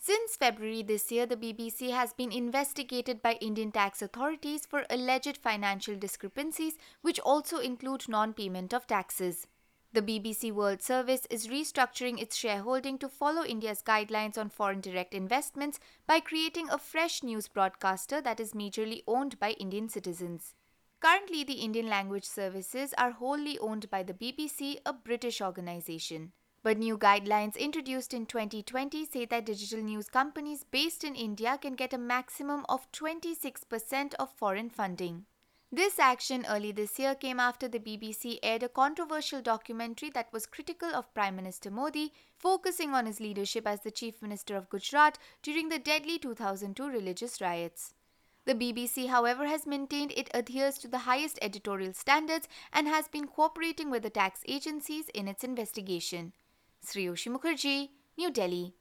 Since February this year, the BBC has been investigated by Indian tax authorities for alleged financial discrepancies, which also include non-payment of taxes. The BBC World Service is restructuring its shareholding to follow India's guidelines on foreign direct investments by creating a fresh news broadcaster that is majorly owned by Indian citizens. Currently, the Indian language services are wholly owned by the BBC, a British organisation. But new guidelines introduced in 2020 say that digital news companies based in India can get a maximum of 26% of foreign funding. This action early this year came after the BBC aired a controversial documentary that was critical of Prime Minister Modi, focusing on his leadership as the Chief Minister of Gujarat during the deadly 2002 religious riots. The BBC, however, has maintained it adheres to the highest editorial standards and has been cooperating with the tax agencies in its investigation. Sriyoshi Mukherjee, New Delhi.